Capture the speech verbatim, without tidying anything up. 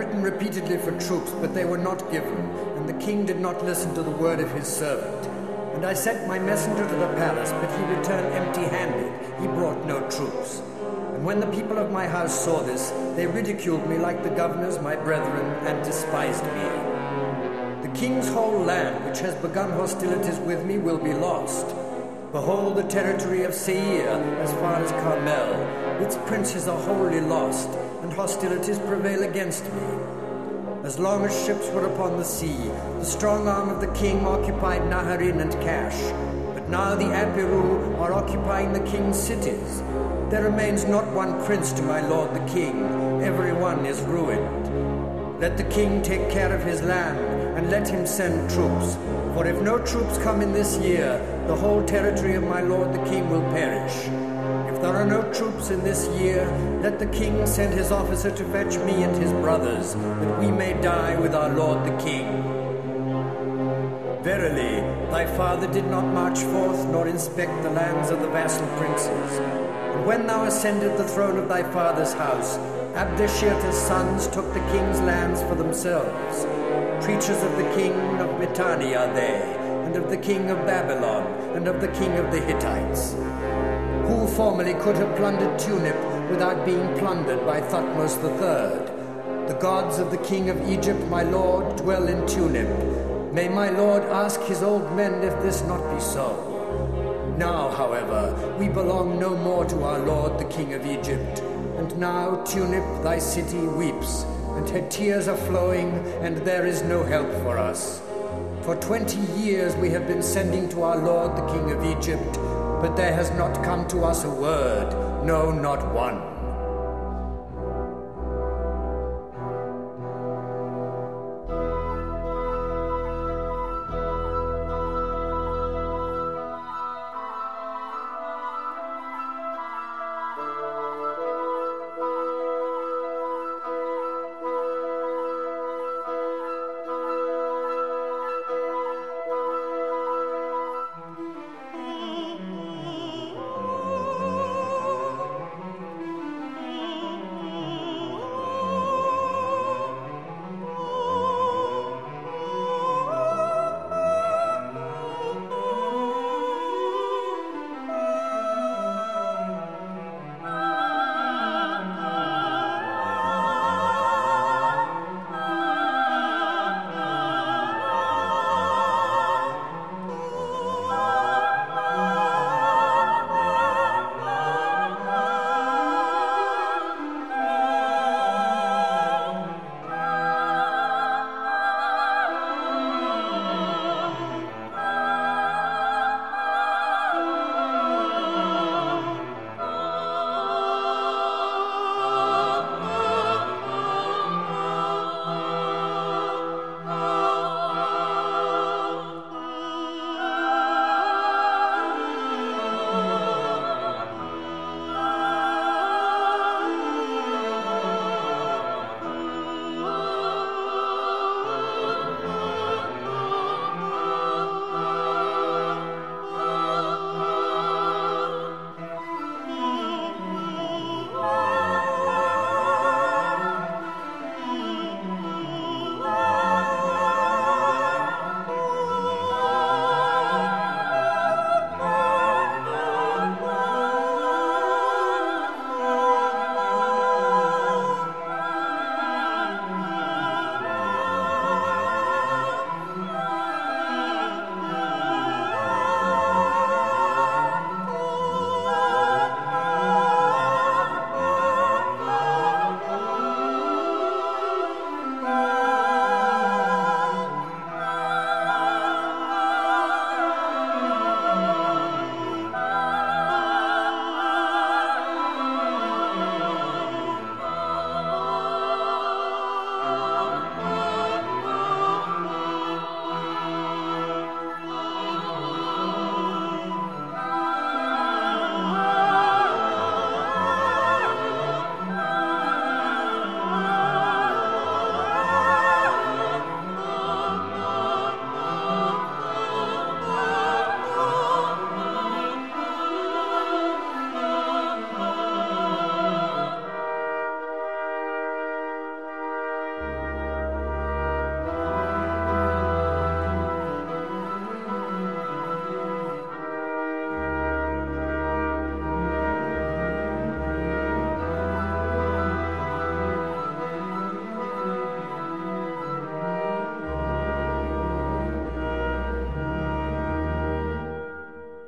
written repeatedly for troops, but they were not given, and the king did not listen to the word of his servant. And I sent my messenger to the palace, but he returned empty-handed. He brought no troops. And when the people of my house saw this, they ridiculed me like the governors, my brethren, and despised me. The king's whole land, which has begun hostilities with me, will be lost. Behold, the territory of Seir, as far as Carmel. Its princes are wholly lost, and hostilities prevail against me. As long as ships were upon the sea, the strong arm of the king occupied Naharin and Cash. But now the Apiru are occupying the king's cities. There remains not one prince to my lord the king. Every one is ruined. Let the king take care of his land, and let him send troops. For if no troops come in this year, the whole territory of my lord the king will perish. If there are no troops in this year, let the king send his officer to fetch me and his brothers, that we may die with our lord the king. Verily, thy father did not march forth, nor inspect the lands of the vassal princes. And when thou ascended the throne of thy father's house, Abdeshirta's sons took the king's lands for themselves. Creatures of the king of Mitanni are they, and of the king of Babylon, and of the king of the Hittites. Who formerly could have plundered Tunip without being plundered by Thutmose the third? The gods of the king of Egypt, my lord, dwell in Tunip. May my lord ask his old men if this not be so. Now, however, we belong no more to our lord, the king of Egypt. And now Tunip, thy city, weeps, and her tears are flowing, and there is no help for us. For twenty years we have been sending to our lord, the king of Egypt, but there has not come to us a word, no, not one.